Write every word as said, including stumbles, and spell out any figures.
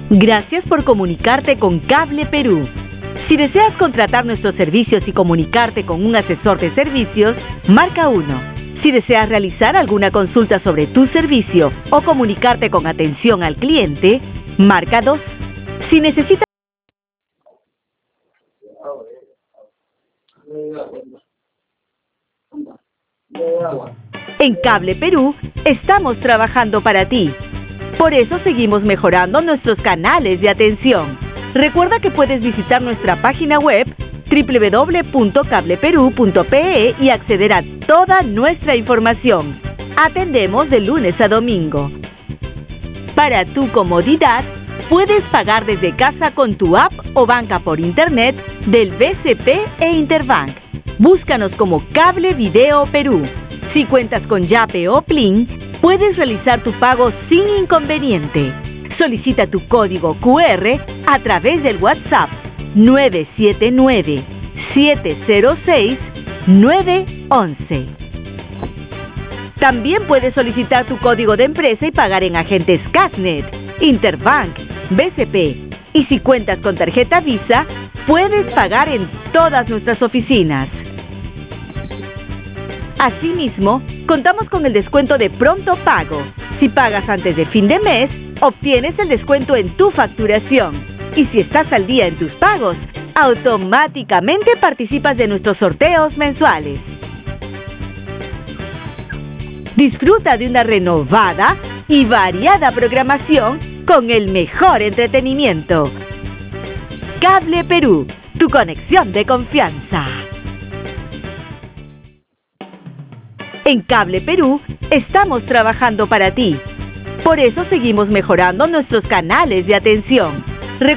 Gracias por comunicarte con Cable Perú. Si deseas contratar nuestros servicios y comunicarte con un asesor de servicios, marca uno. Si deseas realizar alguna consulta sobre tu servicio o comunicarte con atención al cliente, marca dos. Si necesitas... En Cable Perú estamos trabajando para ti. Por eso seguimos mejorando nuestros canales de atención. Recuerda que puedes visitar nuestra página web doble u doble u doble u punto cable perú punto pe e y acceder a toda nuestra información. Atendemos de lunes a domingo. Para tu comodidad, puedes pagar desde casa con tu app o banca por internet del B C P e Interbank. Búscanos como Cable Video Perú. Si cuentas con Yape o Plin, puedes realizar tu pago sin inconveniente. Solicita tu código cu erre a través del WhatsApp nueve siete nueve, siete cero seis, nueve once. También puedes solicitar tu código de empresa y pagar en agentes Casnet, Interbank, B C P. Y si cuentas con tarjeta Visa, puedes pagar en todas nuestras oficinas. Asimismo, contamos con el descuento de pronto pago. Si pagas antes de fin de mes, obtienes el descuento en tu facturación. Y si estás al día en tus pagos, automáticamente participas de nuestros sorteos mensuales. Disfruta de una renovada y variada programación con el mejor entretenimiento. Cable Perú, tu conexión de confianza. En Cable Perú estamos trabajando para ti. Por eso seguimos mejorando nuestros canales de atención.